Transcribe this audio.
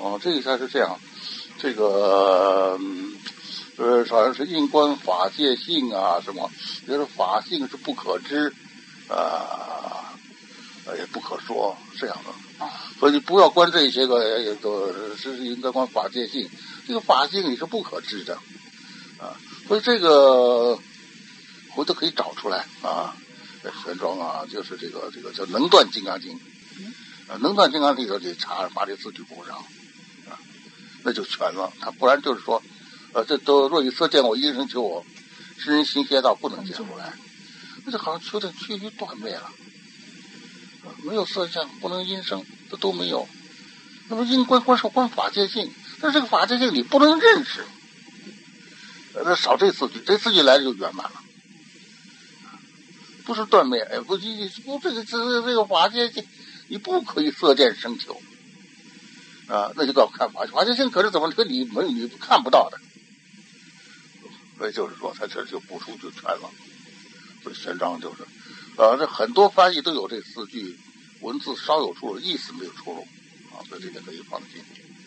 这个才是这样。这个好像是因观法界性啊什么，就是法性是不可知也不可说这样的。所以你不要观这些个，是应该观法界性。这个法性你是不可知的所以这个回头可以找出来玄奘就是这个叫能断金刚经能断金刚经里头得查把这4句补上那就全了。他不然就是说这都若以色见我，因声求我，世人行邪道，不能见如来，那就好像求的趋于断灭了没有色相，不能因声，这都没有。那么因观是观法界性，但是这个法界性你不能认识那少这4句，这4句来了就圆满了，不是断灭不这个法界性你不可以色见声求那就要看法界性，可是怎么和你看不到的，所以就是说他这就补充就全了。所以玄奘就是这很多翻译都有这4句文字稍有出入，意思没有出入所以这个可以放进去。